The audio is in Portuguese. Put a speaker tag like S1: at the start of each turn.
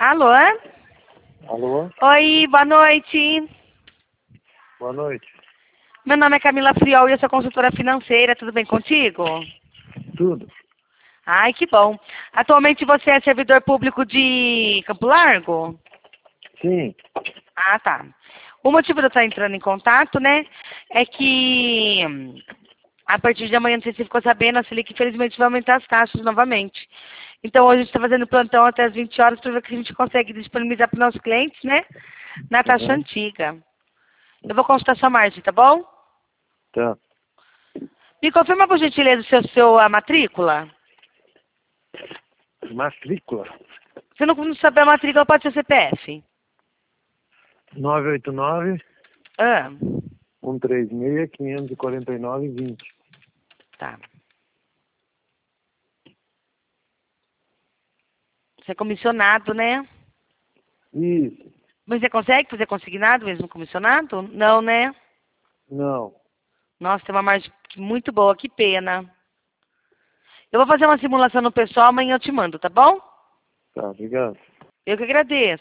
S1: Alô?
S2: Alô?
S1: Oi, boa noite.
S2: Boa noite.
S1: Meu nome é Camila Friol e eu sou consultora financeira. Tudo bem contigo?
S2: Tudo?
S1: Ai, que bom. Atualmente você é servidor público de Campo Largo?
S2: Sim.
S1: Ah, tá. O motivo de eu estar entrando em contato, né, é que a partir de amanhã, não sei se você ficou sabendo, a Selic infelizmente vai aumentar as taxas novamente. Então hoje a gente está fazendo plantão até as 20 horas para ver o que a gente consegue disponibilizar para os nossos clientes, né, na taxa
S2: Uhum.
S1: antiga. Eu vou consultar sua margem, tá bom?
S2: Tá.
S1: Me confirma, por gentileza, a matrícula.
S2: Matrícula?
S1: Se não saber a matrícula, pode ser CPF.
S2: 989
S1: Ah,
S2: 136 549 20.
S1: tá. Você é comissionado, né?
S2: Isso.
S1: Mas você consegue fazer consignado mesmo comissionado? Não, né?
S2: Não.
S1: Nossa, tem uma margem muito boa, que pena. Eu vou fazer uma simulação no pessoal, amanhã eu te mando, tá bom?
S2: Tá, obrigado.
S1: Eu que agradeço.